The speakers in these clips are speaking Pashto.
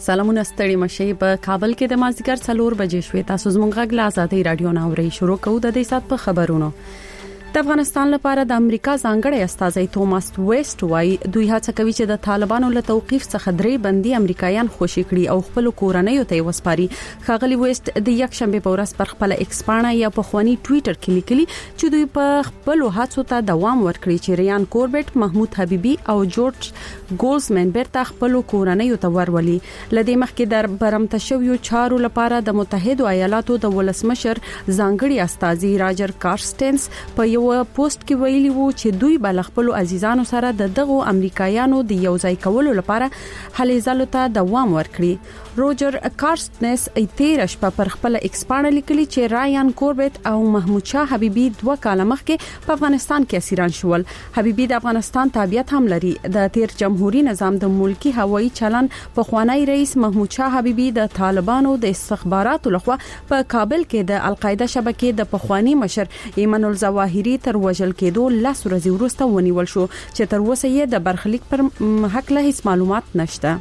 سلامونه ستړي مشي په کابل کې د مازیګر 4 بجې شوې تاسو زموږ غږ لا آزادۍ رادیو ناوړي شروع کوو د دې سات په خبرونو د افغانستان لپاره د امریکا ځانګړی استازی توماس ویسټ وايي دوی هڅه کوي چې د طالبانو له توقيف څخه درې بندي امریکایان خوشي کړي او خپل کورنۍ ته وسپاري. ښاغلي ویسټ د یک شنبه په ورځ پر خپل ایکس پاڼه یا په خواني ټوئیټر کې لیکلي چې دوی په خپل هڅو ته دوام ورکړي چې ریان کوربټ، محمود حبیبي او جورج ګولزمن بیرته خپل کورنۍ ته ورولي. لدې مخکې د برمته شویو چارو لپاره د متحده ایالاتو د ولسمشر ځانګړي استازي راجر کارسټنس په یو پوسټ کې ویلي وو چې دوی بل خپل عزیزانو سره د دغو امریکایانو د یوځای کولو لپاره هلې ځلو ته دوام ورکړي. روجر کارسټنس ایتیرش په خپل ایکس پاڼه لیکلي چې رایان کوربټ او محمود شاه حبیبي 2 کال مخکې په افغانستان کې اسیران شول. حبیبي د افغانستان تابعیت هم لري. د تیر جمهوریت نظام د ملکی هوایي چلن په خوانی رئیس محمود شاه حبیبي د طالبانو د استخباراتو لخوا په کابل کې د القاعده شبکې د پخوانی مشر ایمن الظواهری تر وژل کېدو لاس ورځې وروسته ونیول شو چې تر اوسه یې د برخلیک پر حق له هیڅ معلومات نشته.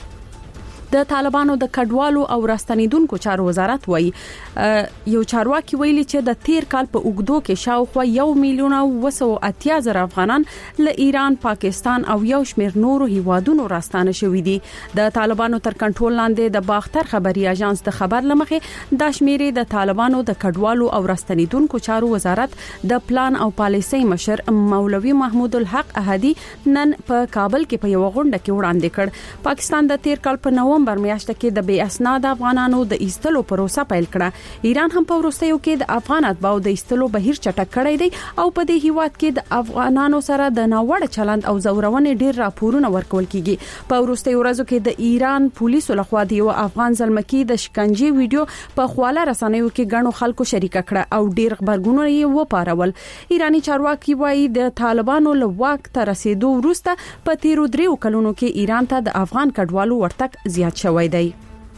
د طالبانو د کډوالو او راستنیدونکو چارو وزارت وایي یو چارواکي ویلي چې د تیر کال په اوګدو کې شاوخوا 1,280,000 افغانان له ایران، پاکستان او یو شمېر نورو هیوادونو راستانه شوي دي. د طالبانو تر کنټرول لاندې د باختر خبري اژانس د خبر لمخې د شمیرې د طالبانو د کډوالو او راستنیدونکو چارو وزارت د پلان او پالیسۍ مشر مولوي محمود الحق احدي نن په کابل کې په یو غونډه کې وړاندې کړ. پاکستان د تیر کال په نومبر میاشت کې د بې اسناد افغانانو د ایستلو پروسه پیل کړه. ایران هم په وروستیو کې د افغان اتباعو د ایستلو بهیر چټک کړی دی او په دې هیواد کې د افغانانو سره د ناوړه چلند او زورونې ډیر راپورونه ورکول کیږي. په وروستیو ورځو کې د ایران پولیسو لخوا د یو افغان زلمکی د شکنجې ویډیو په خواله رسنیو کې غنو خلکو شریک کړه او ډیر خبرګونونه یې وپارول. ایرانی چارواکي وایي د طالبانو له واک ته رسیدو وروسته په تیرو 3 کلونو کې ایران ته د افغان کډوالو ورتګ زیات شوی دی.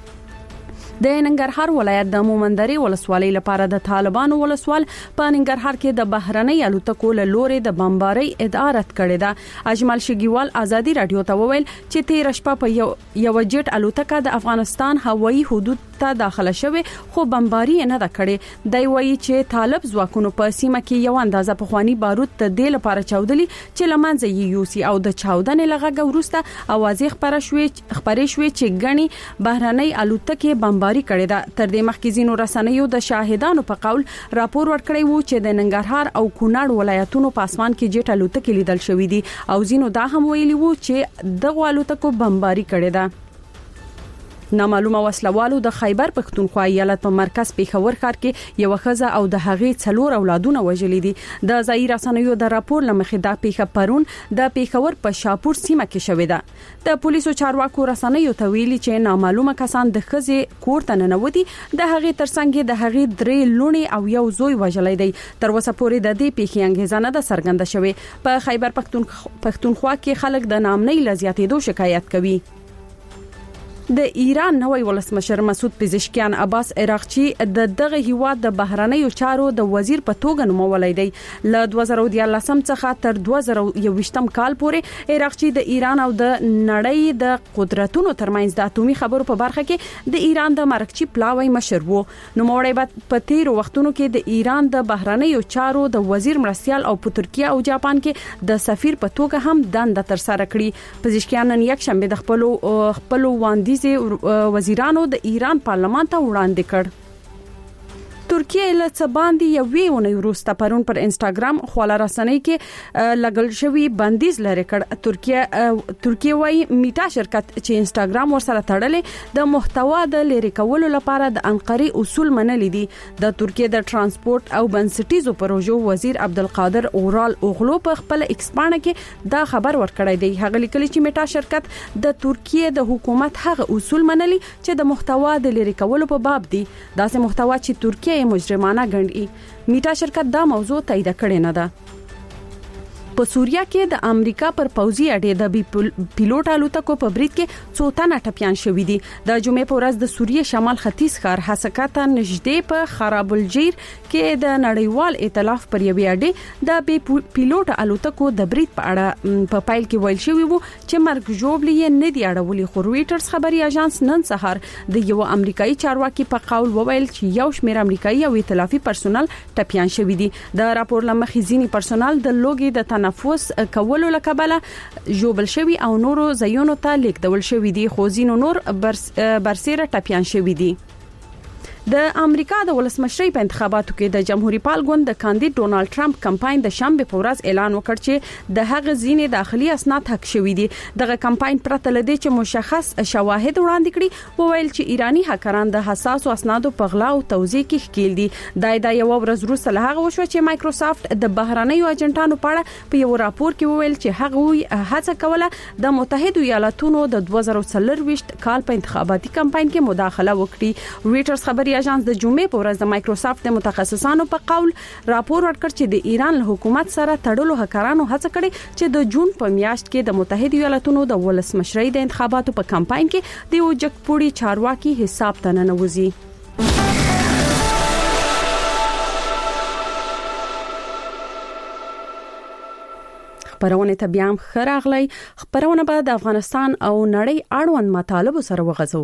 د ننګرهار ولایت د مومندري ولسوالۍ لپاره د طالبانو ولسوال په ننګرهار کې د بهرنۍ الوتکو له لوري د بمبارۍ ادعا رد کړې ده. اجمل شګیوال ازادي رادیو ته وویل چې تیر شپه په یو جټ الوتکه د افغانستان هوایي حدود ته داخله شوه خو بمباري نه ده کړې. دی وایي چې طالب ځواکونو په سیمه کې یو اندازه پخوانی بارود ته د لپاره چاودلي چې لمنځه یې یوسي او د چاودنې لغه ورسته اوازې خبرې شوې چې غني بهرنۍ الوتکه بمباري کړې ده. تر دې مخکې زینو رسنیو د شاهدانو په قول راپور ورکړی وو چې د ننګرهار او کونړ ولایتونو په اسمان کې جټ الوتکې لیدل شوې دي او زینو دا هم ویلي وو چې دغه الوتکو بمباري کړې ده. نامعلومه وسلوالو د خیبر پښتونخوا ایالت په مرکز پیښور ښار کې یو ښځه او د هغې 4 اولادونه وژلي دي. د ځایي رسنیو د راپور لمخې دا پیښه پرون د پیښور په شاپور سیمه کې شوې ده. د پولیسو چارواکو رسنیو ته ویلي چې نامعلومه کسان د ښځې کور ته ننوتي، د هغې ترڅنګ د هغې 3 لونې او یو زوی وژلي دي. تر اوسه پورې د دې پیښې انګیزه نه ده څرګنده شوې. په خیبر پښتونخوا کې خلک د نامنۍ لزیاتېدو شکایت کوي. د ایران نوې ولسمشر مسعود پزشکیان عباس عراقچی د دغه هیواد د بهرنیو چارو د وزیر په توګه نومولای دی. له 2014 څخه تر 2021 کال پورې عراقچی د ایران او د نړۍ د قدرتونو ترمنځ د اتومي خبرو په برخه کې د ایران د مرکزی پلاوی مشر وو. نو موړی په تیر وختونو کې د ایران د بهرنیو چارو د وزیر مرستيال او په ترکیه او جاپان کې د سفیر په توګه هم دنده تر سره کړې. پزشکیان نن یک شنبه د خپل وړاندیز وزیرانو د ایران پارلمان ته وړاندې کړ. ترکیه له څباندې یوې ونې وروسته پرون پر انستګرام خواله رسنۍ کې لګل شوی بندیز لري کړ. ترکیه وايي میټا شرکت چې انستګرام ورسره تړلې د محتوا د لری کولو لپاره د انقره اصول منلې دي. د ترکیه د ترانسپورت او بنسټیزو پروژو وزیر عبدالقادر اورال اوغلو په خپل ایکس پاڼه کې دا خبر ورکړی دی. هغه لیکلي چې میټا شرکت د ترکیه د حکومت هغه اصول منلي چې د محتوا د لری کولو په باب دي. داسې محتوا چې ترکیه مجرمانه ګڼي. میټا شرکت دا موضوع تایید کړې نه ده. په سوریه کې د امریکا پر پوځي اډې د پیلوټ الوتکو په برید کې 2 تنه ټپيان شوې دي. د جمعې په ورځ د سوریه شمال ختیځ ښار حسکاته نږدې په خراب الجیر کې د نړیوال ائتلاف پر یوې اډې د پیلوټ الوتکو د برید په اړه په پایل کې ویل شوی وو چې مرګ ژوبلې نه دی اړولې. خو رويټرز خبري اژانس نن سهار د یو امریکایي چارواکي په قول وویل چې یو شمېر امریکایي او ائتلافي پرسونل ټپيان شوی دي. د راپور لمخې ځینی پرسونل د لوګي د تنفس کولو لکبله ژوبل شوی او نورو ځایونو ته لیکدول شوی دي، خو ځینو نور برسېره ټپيان شوی دي. د امریکا د ولسمشرۍ په انتخاباتو کې د جمهوریت پال ګوند د کاندید ډونالد ټرمپ کمپاین د شنبه په ورځ اعلان وکړ چې د هغه ځینې داخلي اسناد حق شوی دي. دغه کمپاین پرته لدی چې مشخص شواهد وړاندې کړي، وویل چې ایرانی هکران د حساسو اسنادو په غلا او توزیع کې ښکیل دي. دا یو ورځ وروسته له هغه وشو چې مایکروسافت د بهرنیو اجنټانو په اړه په یو راپور کې وویل چې هغه هڅه کوله د متحده ایالاتونو د 2024 کال په انتخاباتي کمپاین کې مداخله وکړي. رويټرز خبري اژانس د جمعې په ورځ د مایکروسافت د متخصصانو په قول راپور ورکړ چې د ایران له حکومت سره تړلو هکرانو هڅه کړې چې د جون په میاشت کې د متحده ایالاتونو د ولسمشرۍ د انتخاباتو په کمپاین کې د وجکپوړي چارواکي حساب ته ننوځي. خبرونه ته بیا خراغلی. خبرونه به د افغانستان او نړۍ اړوند مطالب سره وغځو.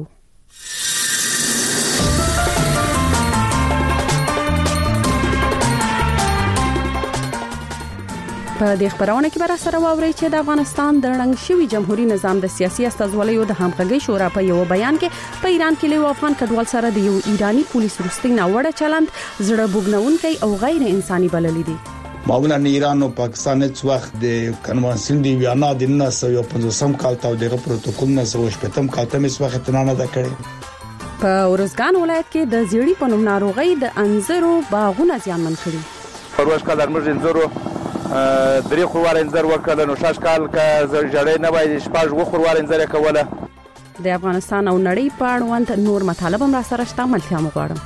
په دې خبرونه کې به سره واوري چې د افغانستان د رنګ شوی جمهوریت نظام د سیاسي استازولیو د همغږي شورا په یو بیان کې په ایران کې له افغان کډوال سره د یو ایرانی پولیس وروستي ناوړه چلند زړه بوګنونکي او غیر انساني بللی دي. معمولا ایران او پاکستان هیڅ وخت د کنوانسیون دی ویانا د 1950 کال ته د پروتوکول 1980 کال ته هیڅ وخت نه کړی. په اورزګان ولایت کې د زیړی په نوم ناروغي د انځرو باغونه زیانمن کړي. پروژه کال درمج انځرو درې خوروار انځر وکړل، نو شاش کال کا جړې نه وای شپږ و خوروار انځر کوله. د افغانستان او نړۍ په اړوند نور مطالب هم را سره شته، ملتیا مغواړم.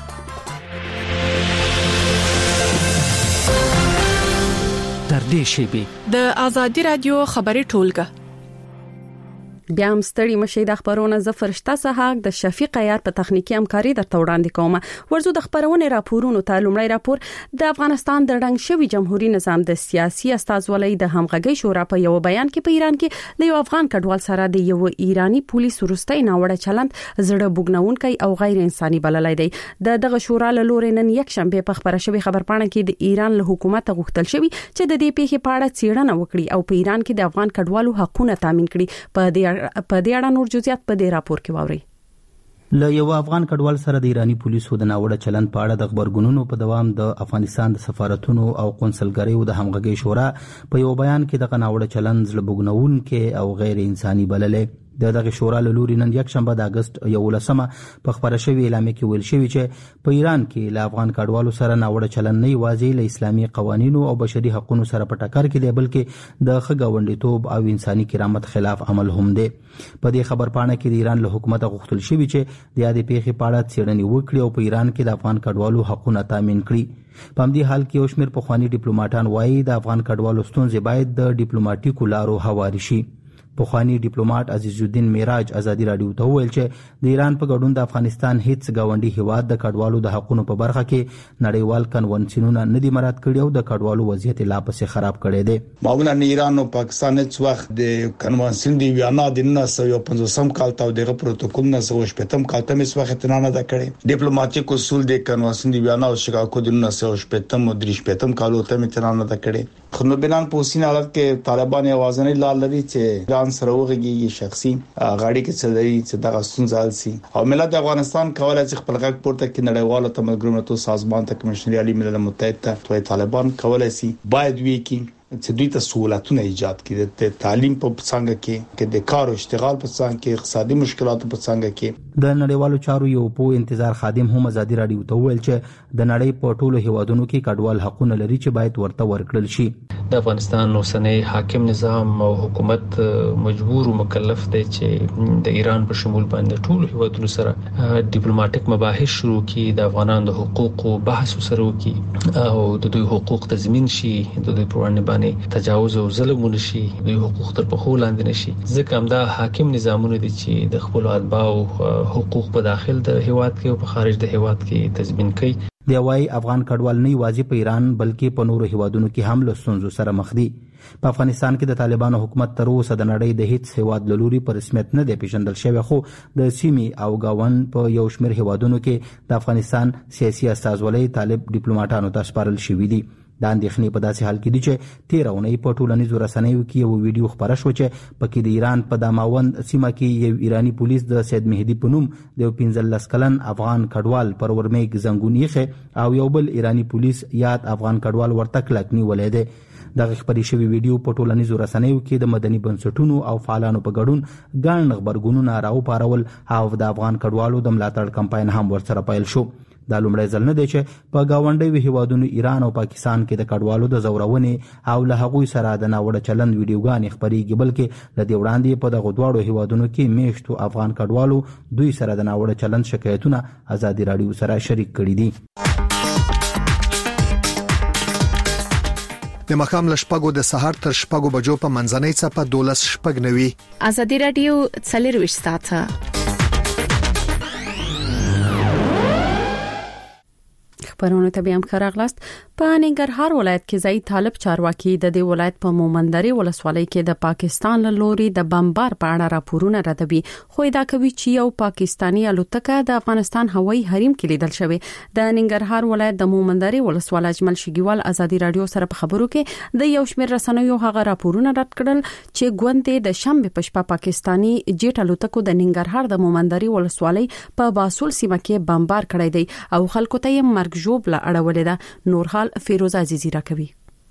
تر دې شی د ازادي رادیو خبري ټولګه بیا هم ستړي مشه د خبرونه زفرشته سهاک د شفیق عیار په تخنیکی همکاري درته وړاندې کوم. ورزو د خبرونه راپورونو ته لومړی راپور د افغانستان د رنګ شوی جمهوریت نظام د سیاسي استازولۍ د همغږي شورا په یو بیان کې په ایران کې له یو افغان کډوال سره د یو ایرانی پولیس وروستي ناوړه چلند زړه بوګنونکي او غیر انساني بللی دی. دغه شورا له لوري نن یک شنبه په خبره شوی خبرپاڼه کې د ایران له حکومت غوښتل شوی چې د دې پیښې په اړه څېړنه وکړي او په ایران کې د افغان کډوالو حقوقونه تامین کړي. په دې اړه نور جزئیات په دې راپور کې واوري. له یو افغان کډوال سره د ایرانی پولیسو د ناوړه چلند په اړه د خبرګونونو په دوام د افغانستان د سفارتونو او قونسلګریو د همغږي شورا په یو بیان کې د ناوړه چلند زړه بوګنونکي او غیر انساني بللې. دغه شورا له لوري نن یک شنبه د اگست 11 په خبره شوی اعلامیه کې ویل شوی چې په ایران کې له افغان کډوالو سره ناوړه چلند نه یوازې له اسلامي قوانینو او بشري حقوقو سره په ټکر کې دی، بلکې د خګاونډیتوب او انساني کرامت خلاف عمل هم دی. په دې خبرپاڼه کې د ایران له حکومت غوښتل شوی چې د یادې پیښې په اړه څېړنې وکړي او په ایران کې د افغان کډوالو حقوقونه تامین کړي. په همدې حال کې یو شمېر پخواني ډیپلوماټان وایي د افغان کډوالو ستونزې باید د ډیپلوماټیکو لارو هواري شي. پخوانی ډیپلوماټ عزیز الدین میراج ازادي رادیو ته ویل چې د ایران په ګډون د افغانستان هیڅ گاونډي هیواد د کډوالو د حقوقو په برخه کې نړیوال کنونسیونونه نه دي مراعات کړي او د کډوالو وضعیت لا پسې خراب کړي دي. معمولا ایران او پاکستان هیڅ وخت د کنونسیون دی ویانا د 1950 کال ته د پروتوکول 1980 کال ته هیڅ وخت نه کړي. ډیپلوماټیک اصول د کنونسیون دی ویانا او شیکاګو د 1980 او 1983 کال ته نه کړي. خو نو بنان په اوسنی حالت کې طالبان یوازنی لار لري چې ایران سره وغږیږي، شخصي غاړي کې څه لري چې دغه ستونزه سي او ملت افغانستان کولای شي خپل غږ پورته کړي. نړیوالو تمدنونو سازمان ته کمیشنري عالی ملل متحد ته طالبان کولای شي باید وی کې چې دوی ته سہولتونه ایجاد کړي، د تعلیم په څنګه کې د کار او اشتغال په څنګه کې اقتصادي مشکلاتو په څنګه کې. د نړیوالو چارو یو په انتظار خادم هم ازادي رادیو ته ویل چې د نړۍ په ټولو هیوادونو کې کډوال حقوقونه لري چې باید ورته ورکړل شي. د افغانستان اوسنی حاکم نظام او حکومت مجبور او مکلف دی چې د ایران په شمول باندې ټولو هیوادونو سره ډیپلوماټیک مباحث شروع کړي، د افغانانو د حقوقو بحث سره وکړي او د دوی حقوق تضمین شي، د دوی پر وړاندې باندې تجاوز او ظلم ونشي دوی حقوق تر پخو لاندې نشي ځکه همدا حاکم نظامونه دي چې د خپل اتباع او حقوق په داخل د هیواد کې او په خارج د هیواد کې تضمین کوي. دی وايي افغان کډوال نه یوازې په ایران بلکې په نورو هیوادونو کې هم له ستونزو سره مخ دي. په افغانستان کې د طالبانو حکومت تر اوسه د نړۍ د هیڅ هیواد لوري په رسمیت نه دی پیژندل شوی خو د سیمې او گاوند په یو شمېر هیوادونو کې د افغانستان سیاسي استازولۍ طالب ډیپلوماټانو ته سپارل شوی دي. د اندېښنې په داسې حال کې دي چې 13 اونۍ په ټولنیزو رسنیو کې یو ویډیو خپاره شو چې پکې د ایران په داماوند سیمه کې یو ایرانی پولیس د سید مهدی په نوم د 15 کلن افغان کډوال پر ورمیګ زنګون یې او یو بل ایرانی پولیس یاد افغان کډوال ورته کلک نیولې ده. دغه خبري شوی ویډیو په ټولنیزو رسنیو کې د مدني بنسټونو او فعالانو په ګډون ګڼ خبرګونونه راوپارول او د افغان کډوالو د ملاتړ کمپاین هم ورسره پیل شو. دا لومړی ځل نه دی چې په گاونډي هیوادونو ایران او پاکستان کې د کډوالو د زورونې او له هغوی سره د ناوړه چلند ویډیوګانې خبرېږي بلکې د دې وړاندې په دغو دواړو هیوادونو کې میشتو افغان کډوالو دوی سره د ناوړه چلند شکایتونه ازادي راډیو سره شریک کړي دي. د مخام لشپګو د سحر تر شپګو بجو په منځنۍ څپه 12:09 ازادي راډیو 24 ساعته خبرونه ته بیا هم خراغلاست. په ننګرهار ولایت کې ځای طالب چارواکي د دې ولایت په مومندري ولسوالۍ کې د پاکستان له لوري د بمبار په اړه راپورونه راځي خو دا کوي چې یو پاکستانی الوتکه د افغانستان هوایي حریم کې لیدل شوی. د ننګرهار ولایت د مومندري ولسوالۍ اجمل شګیوال ازادي راډیو سره په خبرو کې د یو شمېر رسنیو هغه راپورونه رد کړل چې ګوندې د شنبه په شپه پاکستانی جیټ الوتکو د ننګرهار د مومندري ولسوالۍ په باسول سیمه کې بمبار کړی دی او خلکو ته یې مرګ جوړ لا اړولې ده. نور حال فیروز عزیزی راکوي.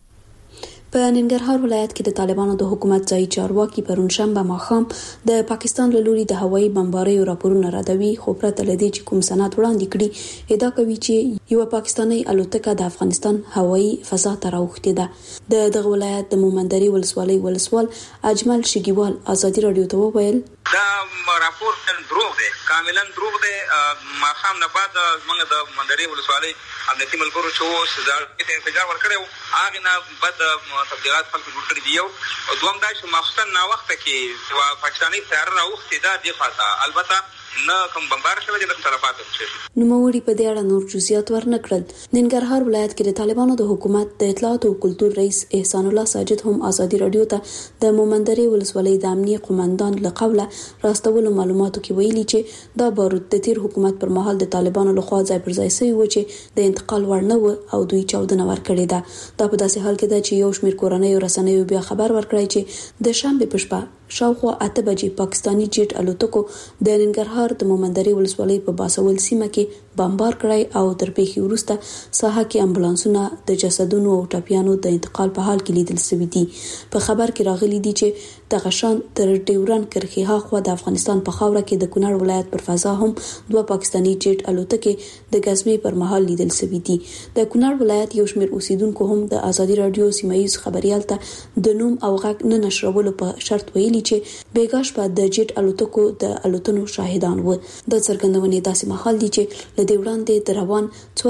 په ننګرهار ولایت کې د طالبانو د حکومت ځای چارواکي پرون شنبه ماښام د پاکستان له لوري د هوایي بمباریو راپورونه راځي خو پرته لدی چې کوم سند وړاندې کړي ادعا کوي چې یو پاکستاني الوتکه د افغانستان هوایي فضا ته راوخته ده. دغه ولایت د مومندري ولسوالۍ ولسوال اجمل شګیوال ازادي راډیو ته وویل دا راپور دروغ دی، کاملا دروغ دی. ماښام نه بعد موږ د مومندري ولسوالۍ امنیتي ملګرو چې اوس د انفجار ورکړو هغه نه بعد تبلیغات خلکو جوړ کړي دي. او دوم دا چې مخصوصا نا وخت کې پاکستاني طیاره راوخته ده د خاطر البته نه کوم بمبار شوی د تلفات شي. نو موري په دې اړه نور جزئیات ورنکړل. ننګرهار ولایت کې د طالبانو د حکومت د اطلاعات او کلتور رئیس احسان الله ساجد هم ازادي راډیو ته د مومندري ولسوالۍ د امنیه قومندان له قوله راستولو معلوماتو کې ویلي چې دا بارود د تیر حکومت پر مهال د طالبانو لخوا ځای پر ځای شوی و چې د انتقال وړ نه و او دوی چاودنه ورکړې ده. دا په داسې حال کې ده چې یو شمېر کورنۍ رسنیو بیا خبر ورکړی چې د شنبه په شپه شاوخوا 8 بجې پاکستانی جیټ الوتکو د ننګرهار د مومندري ولسوالۍ په باسول سیمه کې بمبار کړی او تر پیښې وروسته ساحه کې امبولانسونه د جسدونو او ټپیانو د انتقال په حال کې لیدل شوي دي. په خبر کې راغلي دي چې د غشان تر ډیورن کرخي هاخوا د افغانستان په خاوره کې د کونړ ولایت پر فضا هم 2 پاکستانی جیټ الوتکې د غزمې پر مهال لیدل شوي دي. د کونړ ولایت یو شمېر اوسیدونکو هم د ازادي راډیو سیمایي خبريال ته د نوم او غږ نه نشرولو په شرط ویلي چې بیګاش په د جیټ الوتکو د الوتنو شاهدان وو. د څرګندونې داسې مهال دي چې لدې وړاندې د روان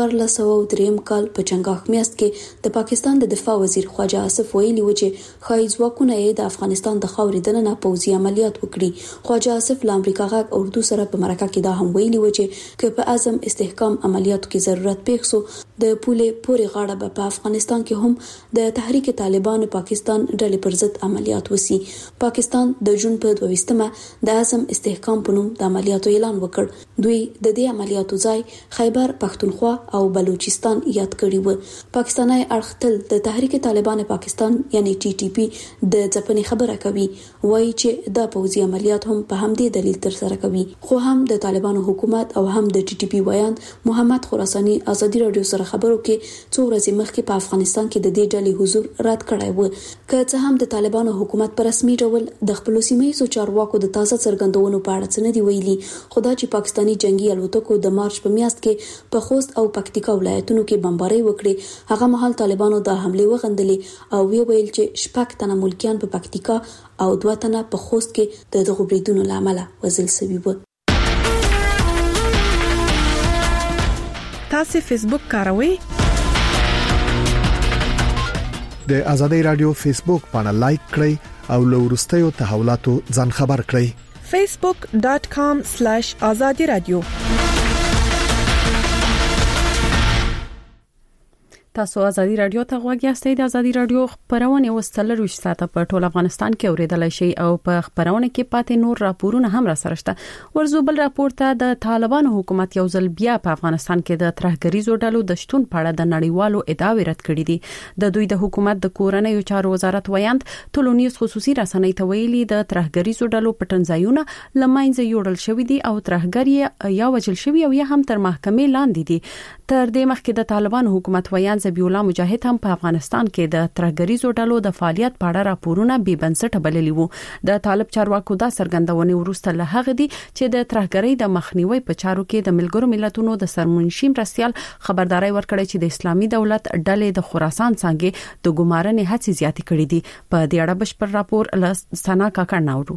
1403 کال په چنګاښ میاشت کې د پاکستان د دفاع وزیر خواجه آصف ویلي و چې خایي ځواکونه یې د افغانستان د خاورې دننه پوځي عملیات وکړي. خواجه آصف له امریکا غاک اردو سره په مرکه کې دا هم ویلي و چې که په اعظم استحکام عملیاتو کې ضرورت پیښ سو د پولې پورې غاړه په افغانستان کې هم د تحریک طالبان پاکستان ډلې پر ضد عملیات وسی. پاکستان د جون په 22مه د اعظم استحکام په نوم د عملیاتو اعلان وکړ. دوی د دې عملیاتو ځای خیبر پختونخوا او بلوچستان یاد کړی و. پاکستاني اړخ تل د تحریک طالبان پاکستان یعنی ټي ټي پی د ځپنې خبره کوي، وایي چې دا پوځي عملیات هم په همدې دلیل تر سره کوي. خو هم د طالبانو حکومت او هم د ټي ټي پی ویان محمد خراساني ازادي راډیو سره خبرو کې څو ورځې مخکې په افغانستان کې د دې ډلې حضور رد کړی و. که څه هم د طالبانو حکومت په رسمي ډول د خپل سیمایي چارواکو د تازه څرګندونو په اړه څه نه دی ویلي، خو دا چې پاکستاني جنگي الوتکو د مارچ په میاشت کې په خوست او پکتیکا ولایتونو کې بمباري وکړي، هغه مهال طالبانو دا حمله وغندلې او ویل چې 6 تنه ملکیان په پکتیکا او 2 تنه په خوست کې د دغه بریدونو لامل وژل شوي وو. تاسو فیسبوک کاروئ؟ د ازادي رادیو فیسبوک باندې لایک کړئ او له ورستیو تحولاتو ځان خبر کړئ. facebook.com/azadi radio. تاسو ازادي رادیو ته غوږ یاستئ. د ازادي رادیو خبرونه وستلر وش ساته په ټول افغانستان کې اوریدلای شي او په خبرونه کې پاتې نور راپورونه هم را سره شته. ورزوبل راپور ته د طالبانو حکومت یو ځل بیا په افغانستان کې د ترهګریزو ډلو د شتون په اړه د نړیوالو ادعاوې رد کړې دي. د دوی د حکومت د کورنیو چارو وزارت ویاند ټولنیز خصوصي رسنۍ ته ویلي د ترهګریزو ډلو پټنځایونه لماینځه یوړل شوې دي او ترهګری یا وجل شوی او یا هم تر محکمې لاندې دي. تر دې مخکې د طالبانو حکومت ویاند ذبیح الله مجاهد هم په افغانستان کې د ترهګریزو ډلو د فعالیت په اړه راپورونه بې بنسټه بللي وو. د طالب چارواکو دا څرګندونه وروسته له هغه دي چې د ترهګرۍ د مخنیوي په چارو کې د ملګرو ملتونو د سرمنشي مرستيال خبرداري ورکړي چې د اسلامي دولت ډلې د خراسان څنګه د ګمارنې هڅې زیاتې کړې دي. په دې اړه بشپړ راپور له سنا کاکړ ناوړو.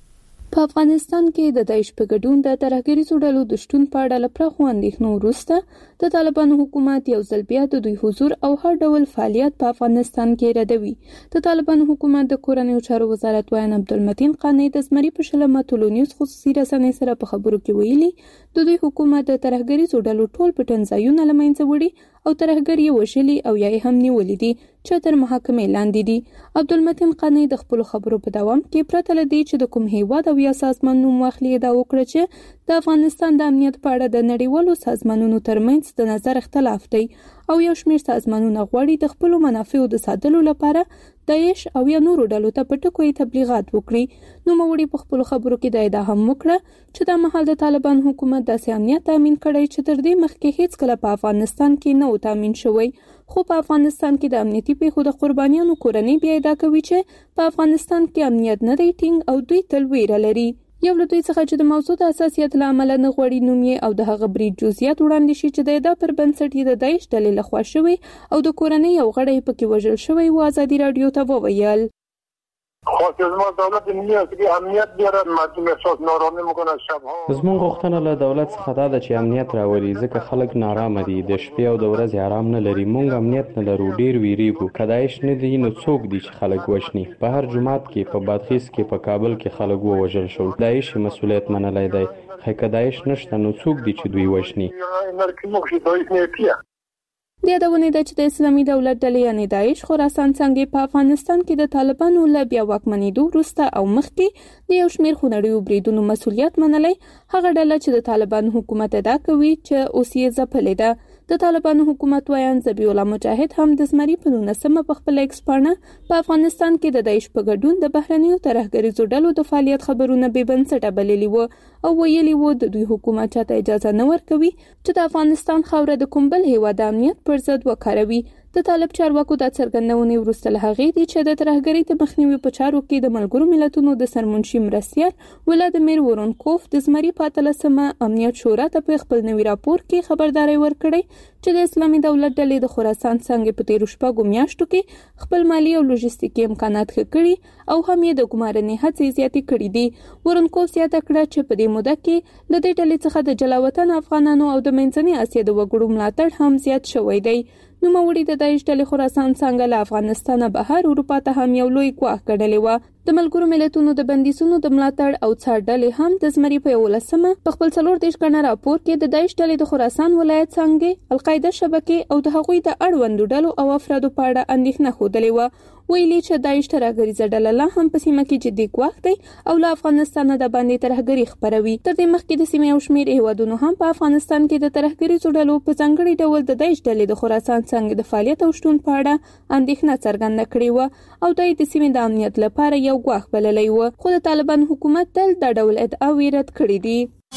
په افغانستان کې د داعش په ګډون د ترهګریزو ډلو د شتون په اړه لپاره اندېښنو وروسته د طالبانو حکومت یو ځل بیا د دوی حضور او هر ډول فعالیت په افغانستان کې ردوي. د طالبانو حکومت د کورنیو چارو وزارت ویان عبدالمتین قانی د زمری په شلمه ټولنیز خصوصي رسنۍ سره په خبرو کې ویلي د دوی حکومت د ترهګریزو ډلو ټول پټنځایونه لمنځه وړي او ترهګری وشلي او یا هم نیولې دي چې تر محاکمې لاندې دي. عبدالمتین قانی د خپل خبرو په دوام کې پرته لدی چې د کوم هیواد او یا سازمان نوم واخلي دا وکړه چې د افغانستان د امنیت په اړه د نړیوالو سازمانونو ترمنځ د نظر اختلاف دی او یو شمېر سازمانونه غواړي د خپل منافعو د ساتلو لپاره داعش او یا نورو ډلو ته پټکوي تبلیغات وکړي. نو موري په خپل خبرو کې دا ادعا هم وکړه چې د مهال د طالبان حکومت د امنیت تامین کړي چې تر دې مخکې هیڅ کله په افغانستان کې نه و تامین شوی. خو په افغانستان کې د امنیتي پیښو د قربانیانو کورنۍ بیا ادعا کوي چې په افغانستان کې امنیت نه دی ټینګ او دوی تل ویره لري. یو له دوی څخه چې د موضوع د اساسیت لامل نه غوړي نومي او د هغه برید جزئیات وړاندې شي چې د ادعا پر بنسټ د داعش ډلې لخوا شوی او د کورنۍ او غړي پکې وژل شوی و. ازادي رادیو ته وویل زموږ غوښتنه له دولت څخه دا ده چې امنیت راولي ځکه خلک نارامه دي د شپې او د ورځې آرام نه لري. موږ امنیت نه لرو ډیر ویریږو. که داعش نه دي نو څوک دي چې خلک وژني؟ په هر جمعات کې په بادغیس کې په کابل کې خلک ووژل شول. داعش مسؤلیت منلای دی. خو که داعش نشته نو څوک دي چې دوی وژني؟ د یادونه ده چې د اسلامي دولت ډلې یعنی داعش خراسان څنګه په افغانستان کې د طالبانو له بیا واکمنېدو وروسته او مخکې د یو شمېر خونړیو بریدونو مسؤلیت منلی. هغه ډله چې د طالبانو حکومت ادعا کوي چې اوس یې ځپلې ده. د طالبانو حکومت ویان ذبیح الله مجاهد هم د زمری په 19 په خپل ایکس پاڼه په افغانستان کې د داعش په ګډون د بهرنیو ترهګریزو ډلو د فعالیت خبرونه بې بنسټه بللي وو او ویلي وو د دوی حکومت چاته اجازه نه ورکوي چې د افغانستان خاوره د کوم بل هیواد امنیت پر ضد وکاروي. د طالب چارواکو د څرګندونې وروسته له هغې دي چې د ترهګرۍ د مخنیوي په چارو کې د ملګرو ملتونو د سرمنشي مرستيال ولادیمیر وورونکوف د زمری په 13مه امنیت شورا ته په خپل نوي راپور کې خبرداري ورکړې چې د اسلامي دولت ډلې د خراسان څنګه په 13 میاشتو کې خپل مالی او لوجستیکي امکانات ښه کړي او هم یې د ګمارنې هڅې زیاتې کړې دي. وورونکوف زیاته کړه چې په دې موده کې د دې ډلې څخه د جلاوطن افغانانو او د منځنۍ اسیا د وګړو ملاتړ هم زیات شوی دی. نو موري د داعش ډلې خراسان څنګه له افغانستانه بهر اروپا ته هم یو لوی ګواښ ګڼلی و. د ملګرو ملتونو د بندیزونو د ملاتړ او څار ډلې هم د زمری په 11مه په خپل 14 کاله راپور کې د داعش ډلې د خراسان ولایت څنګه القاعده شبکې او د هغوی د اړوندو ډلو او افرادو په اړه اندېښنه خوده و. ویلي چې داعش ترهګریزه ډله لا هم په سیمه کې جدي ګواښ دی او له افغانستان د باندې ترهګري خبروي. تر دې مخکې د سیمې او شمیر هیوادونو هم په افغانستان کې د ترهګریزو ډلو په ځانګړي ډول د داعش ډلې د خراسان څنګه د فعالیت او شتون په اړه اندېښنه څرګنده کړې و او د سیمې د امنیت لپاره یو ګواښ بللی و. خو د طالبان حکومت تل دا ډول ادعاوې رد کړې دي.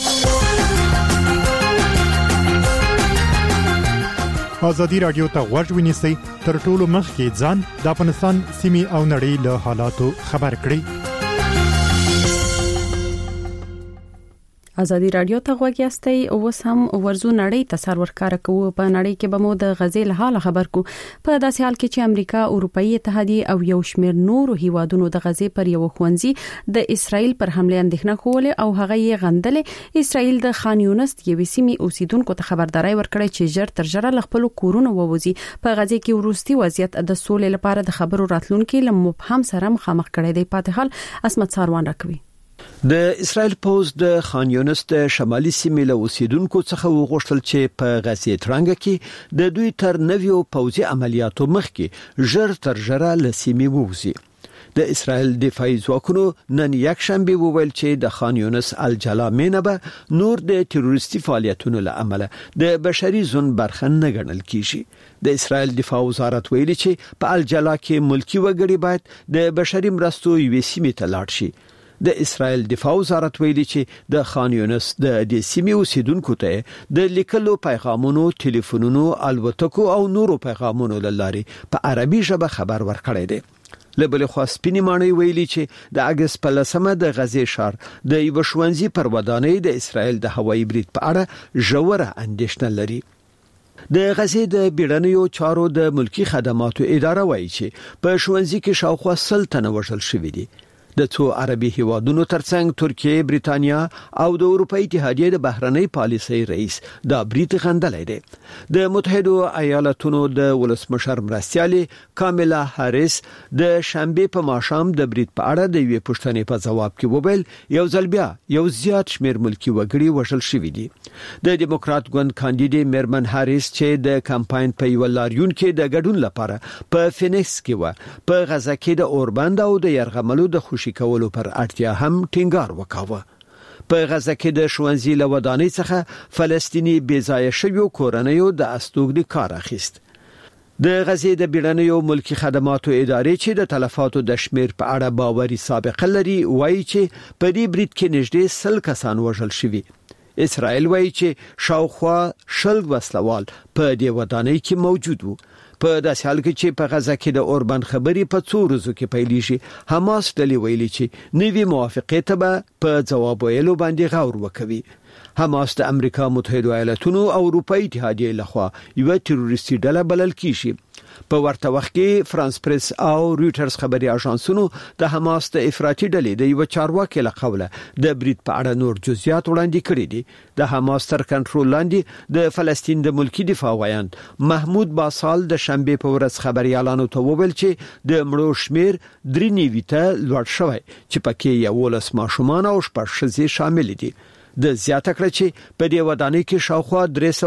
ازادي رادیو ته غوږ ونیسئ تر ټولو مخکې ځان د افغانستان سیمې او نړۍ له حالاتو خبر کړئ. ازادي رادیو ته غوږی یاستئ او اوس هم ورزو نړۍ ته سر ورکاره کوو. په نړۍ کې به مو د غزې له حاله خبر کو. په داسې حال کې چې امریکا، اروپאי اتحادیه او یو شمېر نورو هیوادونو د غزې پر یو ښوونځي د اسرائیل پر حمله اندېښنه کوله او هغه یې غندلې. اسرائیل د خان یونس یوې سیمې اوسیدونکو ته خبرداري ورکړه چې ژر تر ژره له خپل کورونو ووځي. په غزې کې وروستي وضعیت د سولې لپاره د خبرو راتلونکو له مبهم سره مخامخ کړي دی. پاتې حال اسمت ساروان راکوي. د اسرائیل پوز د خان یونس د شمالي سیمې له اوسیدونکو څخه وغوښتل چې په غزې ترانګ کې د دوی تر نویو پوزي عملیاتو مخکې ژر تر ژره له سیمې ووځي. د اسرائیل دفاعي ځواکونو نن یک شنبه وویل چې د خان یونس الجلامینه به نور د تروریستي فعالیتونو له امله د بشري ژوند برخه نه ګڼل کیږي. د اسرائیل دفاع وزارت ویلي چې په الجلا کې ملکی وګړي باید د بشري مرستو یوې سیمې ته لاړ شي. د اسرائیل دفاع وزارت ویلي چې د خان یونس د دې سیمې اوسیدونکو ته د لیکلو پیغامونو، ټلیفونونو، الوتکو او نورو پیغامونو لارې په عربي ژبه خبر ورکړی دی. لبل خو سپینی مانی ویلي چې د اگست په لسمه د غزې شهر د یو ښوونځي پر ودانۍ د اسرائیل د هوایي برید په اړه ژوره اندېښنه لري. د غزې د بیړنیو چارو د ملکی خدماتو اداره وایي چې په ښوونځي کې شاوخوا 100 تنه وژل شوي دي. د څو عربي هیوادونو ترڅنګ ترکیه، بریتانیا او د اروپאי اتحادیه د بهرنۍ پالیسۍ رئیس دا برید غندلې ده. د متحده ایالاتونو د ولسمشر مرستیالي کاملا هاریس د شنبه په ماښام د برید په اړه د یوې پوښتنې په جواب کې وویل یو ځل بیا یو زیات شمیر ملکی وګړي وژل شوي دي. د دیموکرات ګوند کاندیدې میرمن هاریس چې د کمپاین په یو لاریون کې د ګډون لپاره په فینکس کې و، په غزه کې د اوربند او د يرغملو د کولو پر اړتیا هم ټینګار وکاوه. په غزه کې د ښوونځي له ودانۍ څخه فلسطینی بېځایه شویو کورنیو د استوګنې کار اخیست. د غزې د بیړنیو ملکی خدماتو ادارې چې د تلفاتو د شمیر په اړه باوري سابقه لري وایي چې په دې برید کې نږدې 100 کسان وژل شوي. اسرائیل وایي چې شاوخوا 100 وسلوال په دې ودانۍ کې موجود وو. په داسې حال کې چې په غزه کې د اوربند خبرې په څو ورځو کې پیلېږي، حماس ډلې ویلي چې نوې موافقه ته به په جواب ویلو باندې غور وکوي. حماس د امریکا متحده ایالاتونو او اروپאי اتحادیه لخوا یو تروریستي ډله بلل کیږي. په ورته وخت کې فرانس پریس او رويټرز خبري اژانسونو د حماس د افراطي ډلې د یو چارواکي له قوله د برید په اړه نور جزئیات وړاندې کړي دي. د حماس تر کنټرول لاندې د فلسطین د ملکی دفاع وایند محمود باسال د شنبه په ورځ خبريالانو ته وویل چې د مړو شمیر 93 ته لوړ شوی چې پکې 11 ماشومان او 6 ښځې شامل دي. د زیاته کړ چې په دې ودانۍ کې شاوخوا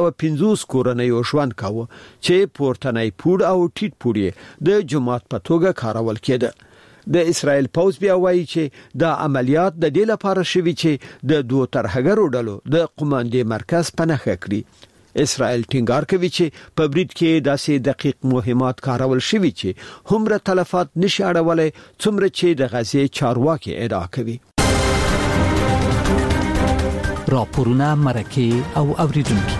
350 کورنۍ ژوند کاوه چې پورتنۍ پوډ او ټیټ پوډي د جماعت په توګه کارول کېده. د اسرائیل پوز بیا وایي چې دا عملیات د دې لپاره شوي چې د دوه ترهګرو ډلو د قوماندې مرکز پناه کړي. اسرائیل ټینګار کوي چې په برید کې داسې دقیق مهمات کارول شوي چې همره تلفات نشي اړولای څومره چې د غزې چارواکي ادعا کوي. راپورونه مرکه او اوریدونکو.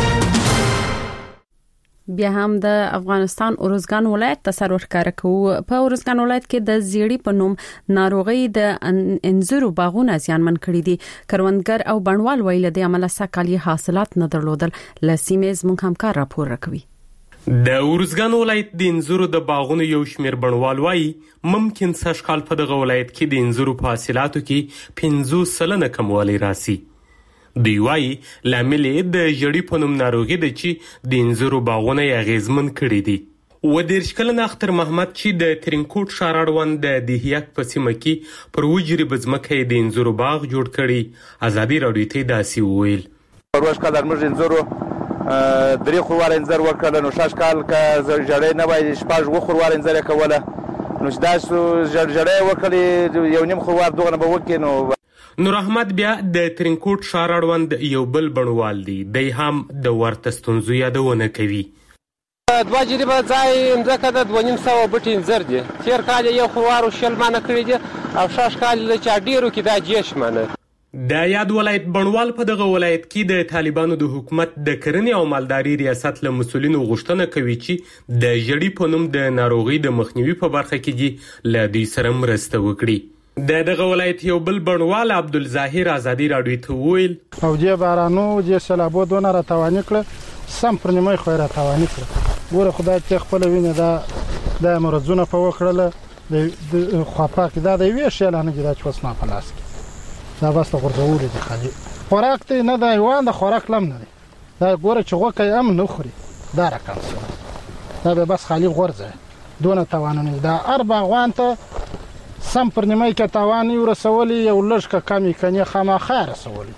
بیا هم د افغانستان اورزګان ولایت ته سر ورکاره کوو. په اورزګان ولایت کې د زیړی په نوم ناروغي د انځرو باغونه زیانمن کړي دي. کروندګر او بڼوال ویل د عمله سکالي حاصلات نه درلودل. لسیمه زموږ همکار راپور راکوي. د اورزګان ولایت د انځرو د باغونو یو شمیر بڼوال وایي ممکن سږکال په دغه ولایت کې د انځرو په حاصلاتو کې 50% کموالی راسي. دوی وایي لامل د ژړی په نوم ناروغي ده چې د انځرو باغونه یې اغیزمن کړي دي. ودېرش کلن اختر محمد چې د ترینکوټ ښار اړوند د دیهیک په سیمه کې پر وجري بزمکه د انځرو باغ جوړ کړي. ازادي راډیو ته داسې وویل. پروش کال موږ انځرو درې خوار انځر وکړل نو شاش کال کا ژړې نه وای شپږ وخوار انځر کوله نو داسو ژړې وکړي یو نیم خوار دغه به وکینو. نور احمد بیا د ترینکوټ ښار اړوند یو بل بڼوال دی. دی هم د ورته ستونزو یادونه کوي. دوه جریبه ځای مځکه د 2.5 بټي انځر دي. تیر کال یو خوارو شل مانه کړی دي او شاش کال چې ډیرو کې دا جیش مانه. د یاد ولایت بڼوال په دغه ولایت کې د طالبانو د حکومت د کرنې او مالداري ریاست له مسولینو غوښتنه کوي چې د ژړی په نوم د ناروغي د مخنیوي په برخه کې له دوی سره مرسته وکړي. دغه ولایت یو بل بڼوال عبدالظاهر ازادي راډیو ته وویل او دې بارانو دې سیلابو دونه را توانی کړ سم پر نیمه خو را توانی کړ ګوره خدای ته خپل ویني دا مرزونه په وکړله د خواپاک دا د وی شلانه کې دا چوسنا پلاس دا بس ته ورزول دي خالي خوراک ته نه دا یوان د خوراک لم نه دا ګوره چې غوکه ام نه خوري دا رقم دا به بس خالي غورځه دونه توانونه دا اربع غوانته سم پر نیمه کې توانی ورسولي یو لږ کمی کني خامخا رسولي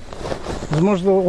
زموږ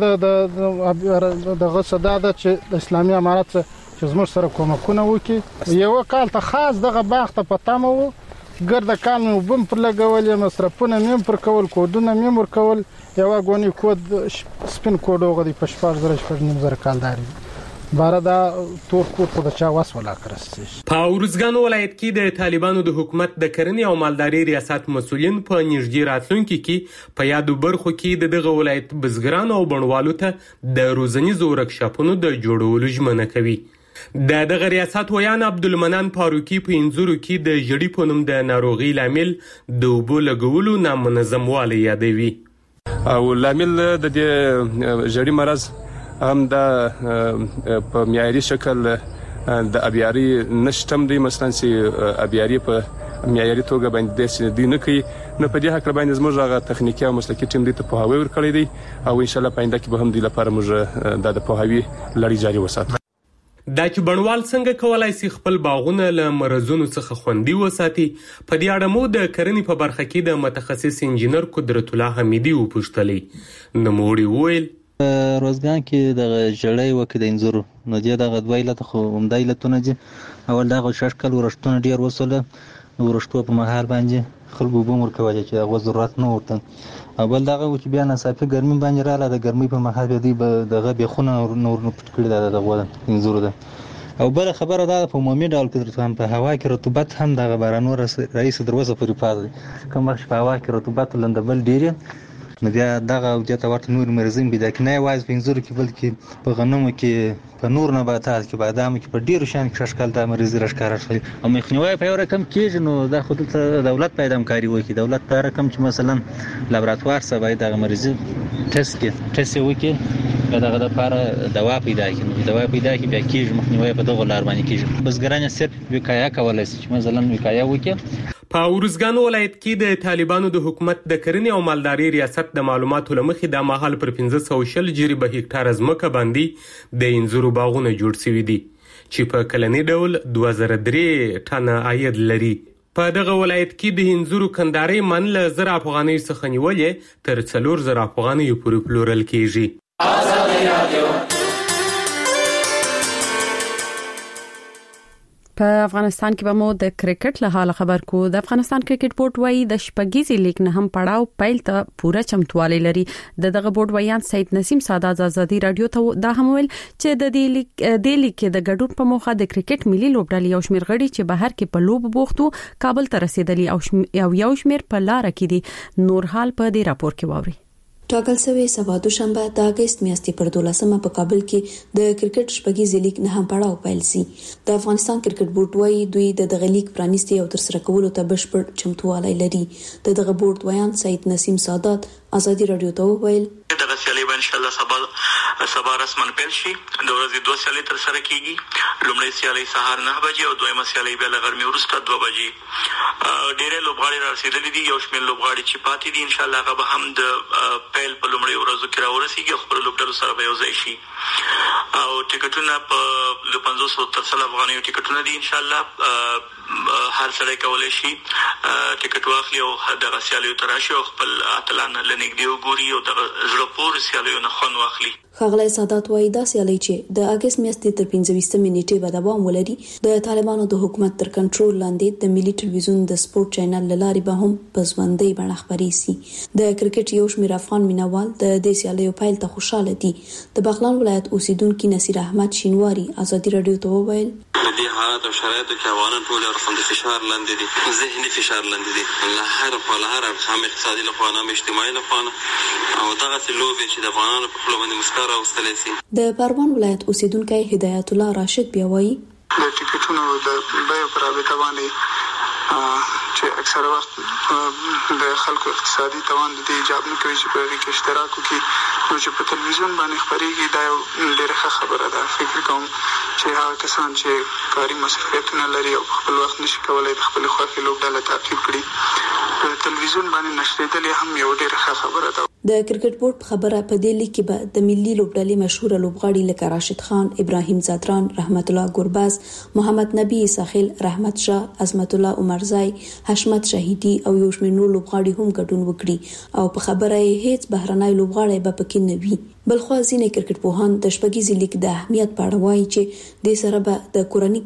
غوښتنه د غصدا د چې اسلامي امارات چې زموږ سره کومکونه وکي یو کال ته خاص دغه باغ ته پتامو ګرد کال مې وبم پر لګولې مصرفونه مې پر کول کودونه مې ور کول یو غونی کود سپین کوډو غدي پښپار زره شپږ نیم زره کالداري بار دا تور کوټ په چا واس ولا کرسي په ورزګان ولایت کې د طالبانو د حکومت د کرنې او مالداري ریاست مسولین په نږدې راتلونکي کې په یادو برخو کې دغه ولایت بزګران او بڼوالو ته د روزنیزو ورکشاپونو د جوړولو ژمنه کوي. دغه ریاست ویان عبدالمنان فاروقي په انځورو کې د جړی په نوم د ناروغي لامل د اوبو لګولو نامنظم والی یادوي او لامل د جړی مرض هم د په معیاري شکل د ابياري نشټم دی مثلا سي ابياري په معیاري توګه باندې د نه کوي نه په دې حق باندې زموږ هغه تخنیکی او مسلکي ټیم دی ته په هاوی ور کړی دی او ان شاء الله پاینده کې به هم دی لپاره موږ د په هاوی لړۍ جاري وساتو. دا چې بڼوال څنګه کولای شي خپل باغونه له مرزونو څخه خوندي وساتي په دې اړه مو د کرنې په برخه کې د متخصص انجینر قدرت الله حمیدي وپوښتلې نوموړي وویل روزګان کې د جړۍ وکړ د انځورو نو دې د غدویلته خو همدایلتونه دي اول دا ششکل ورشتونه ډیر وسوله ورشتو په محل باندې خلکو بومر کوي چې هغه ضرورت نه ورته اول دغه چې بیا نصافي ګرمي باندې رااله د ګرمي په محل دی دغه بخونه نور پټ کړی دا غوړ انځور ده او بل خبره ده په عمومي ډول کې په هوا کې رطوبت هم دغه بارانو رئیس دروازه پورې پاتې کوم وخت په هوا کې رطوبت لندبل ډیره نو بیا دغه او د تورت نور مرزین بيد کې نه واز په انځور کې بلکې په غنمو کې په نور نباتات کې بادام کې په ډیرو شان کې شکل د مرزي رشکار شي او مخنیوي په یو رقم کې نو د خود دولت پیدامکاری وکړي دولت په رقم چې مثلا لابراتوار سبا د مرزي ټیسټ وکړي دغه د لپاره دوا پیدا کړي دوا پیدا کړي بیا کې مخنیوي په دغه لار باندې کې بزګران صرف وکایا کولای شي چې مثلا وکایا وکړي. په ورزګان ولایت کې د طالبانو د حکومت د کرنې او مالداري ریاست د معلوماتو لمخې د مهال پر 1500 جریبه هکټار ځمکه باندې د انځورو باغونه جوړ شوي دي چې په کلنی ډول 2003 ټنه عاید لري. په دغه ولایت کې د انځورو کنداري من له 1000 افغانۍ څخه نیولې تر 4000 افغانۍ پورې پلورل کیږي. په افغانستان کې به مو د کرکټ له حاله خبر کو. د افغانستان کرکټ بورډ وایي د شپږیزې لیګ نه هم پړاو پیل ته پوره چمتووالی لري. دغه بورډ وایان سید نسیم سادات آزادي رادیو ته دا هم ویل چې د دې لیګ کې د ګډون په موخه د کرکټ ملي لوبډلې او شمیر غړي چې بهر کې په لوب بوختو کابل ته رسیدلی او یو شمیر په لار کې دي. نور حال په دې راپور کې واوري. ټاکل شوی سبا دوشنبه د اگست میاشتې پر 12مه په کابل کې د کرکټ شپږیزې لیګ نه هم پړاو پیل شي. د افغانستان کرکټ بورډ وایي دوی د لیګ پرانیستي او ترسره کولو ته بشپړ چمتووالی لري. دغه بورډ وایان سید نسیم سادات آزادي رادیو ته وویل دغه سیالي به ان شاء الله سبا رسمن پیل شي. د ورځې 2 سیالي ترسره کیږي. لومړی سیالي سهار 9 بجې او دویمه سیالي بیا له غرمې وروسته 2 بجې. ډېرې لوبغاړي رسیدلي دي. یو شمېر لوبغاړي چې پاتې دي ان شاء الله هغه به هم د پیل په لومړی ورځو کې راورسیږي. خپل لوبډلو سره به یو ځای شي او ټیکټونه په 500 افغانیو ټیکټونه دي. ان شاء الله هر سړی کولای شي ټیکټ واخلي او دغه سیالیو ته راشي او خپل اتلان لنګدي وګوري او دغه زړه پورې سیالیو نه خوند واخلي. ښاغلی سادات وایي دا سیالي چې د اگست میاشتې تر 15 نیټې به دوام ولري د طالبانو د حکومت تر کنټرول لاندې د ملي ټلویزیون د سپورت چینل لارې به هم په ژوندۍ بڼه خپرې شي. د کرکټ یو شمېر افغان مینوال د دې سیالیو پیل ته خوشاله دي. د بغلان ولایت اوسیدونکي نصیر احمد شینواری آزادي رادیو ته وویل د دې حالت او شرایطو کې افغانان ټول ورخوند فشار لاندې دي، ذهني فشار لاندې دي، له هر اړخه اقتصادي لخوا نه اجتماعي لخوا او دغه لوبې چې د افغانانو په خپل باندې مسکا راوستلی شي. د پروان ولایت اوسیدونکی هدایت الله راشد بیا وایي د ټیکټونو د بیو پر رابطه باندې چې اکثره وخت د خلکو اقتصادي توان د ایجاب نه کوي چې په دې کې اشتراک وکړي. نو چې په تلویزیون باندې خبرېږي دا یو ډېره ښه خبره ده. فکر کوم چې هغه کسان چې کاري مسؤلیتونه لري او خپل وخت نشي کولای د خپل خوښې لوبډله تعقیب کړي په تلویزیون باندې نشریدل هم یو ډېره ښه خبره ده. د کرکټ بورډ خبره په دې لیک کې به د ملي لوبډلې مشهور لوبغاړي لکه راشد خان، ابراهیم زعتران، رحمت الله ګورباز، محمد نبی ساحل، رحمت شاه، عظمت الله عمرزای، حشمت شهیدی او یو شمېر نور لوبغاړي هم ګډون وکړي او په خبره یې هیڅ بهرنۍ لوبغاړي به پکې نه وي. بلخو ځینې کرکټ پوهان د شپږیزې لیګ د اهمیت په اړه وایي چې د سره به د کورنۍ